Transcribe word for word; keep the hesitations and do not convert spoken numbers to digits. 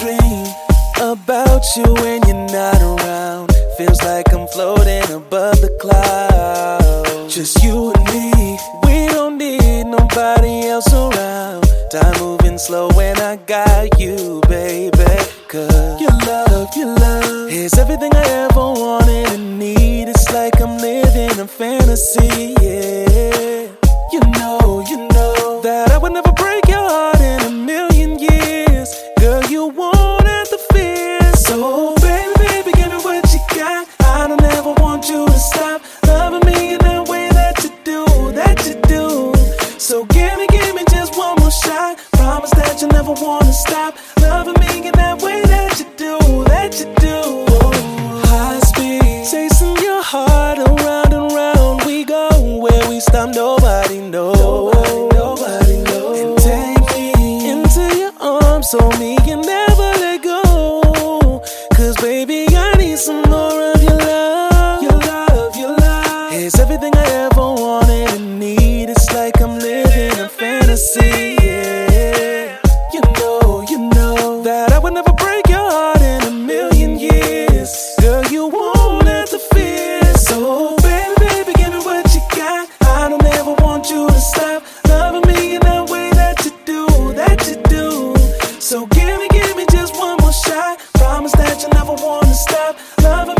dream about you when you're not around. Feels like I'm floating above the clouds. Just you and me, we don't need nobody else around. Time moving slow when I got you, baby. Cause your love, your love is everything I ever wanted and need. It's like I'm living a fantasy, yeah. You know, you know that I would never break your heart in a million years. Girl, you won't have to fear. So baby, baby, give me what you got. I don't ever want you to stop loving me in that way that you do, that you do. So give me, give me just one more shot. Promise that you never wanna stop loving me in that way that you do, that you do. High speed, chasing your heart around and round we go. Where we stop, nobody knows. Nobody, nobody knows. And take me into your arms so me can never let go. Cause baby, I need some more of your love. Your love, your love is everything I ever wanted and need. It's like I'm living a fantasy, yeah. You know, you know that I would never break your heart in a million years. Girl, you won't have to fear. So baby, baby, give me what you got. I don't ever want you to stop loving me in that way that you do, that you do. So give me, give me just one more shot. Promise that you never wanna stop loving